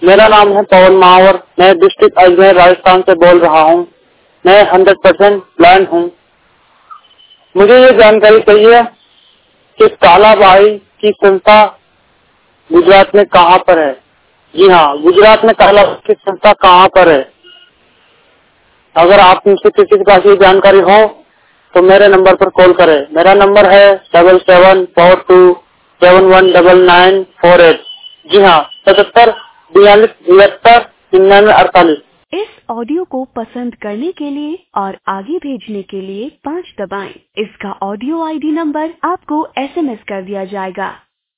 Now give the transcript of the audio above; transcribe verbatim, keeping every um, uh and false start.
मेरा नाम है पवन महावर। मैं डिस्ट्रिक्ट अजमेर राजस्थान से बोल रहा हूँ। मैं हंड्रेड परसेंट ब्लाइंड हूँ। मुझे ये जानकारी चाहिए कि कालाबाई की संस्था गुजरात में कहाँ पर है। जी हाँ, गुजरात में कालाबाई की संस्था कहाँ पर है। अगर आप मुझसे किसी के पास ये जानकारी हो तो मेरे नंबर पर कॉल करें। मेरा नंबर है double seven four two seven one double nine four eight. जी हाँ, पचहत्तर बयालीस तिहत्तर निन्यानवे अड़तालीस। इस ऑडियो को पसंद करने के लिए और आगे भेजने के लिए पाँच दबाएं। इसका ऑडियो आईडी नंबर आपको एसएमएस कर दिया जाएगा।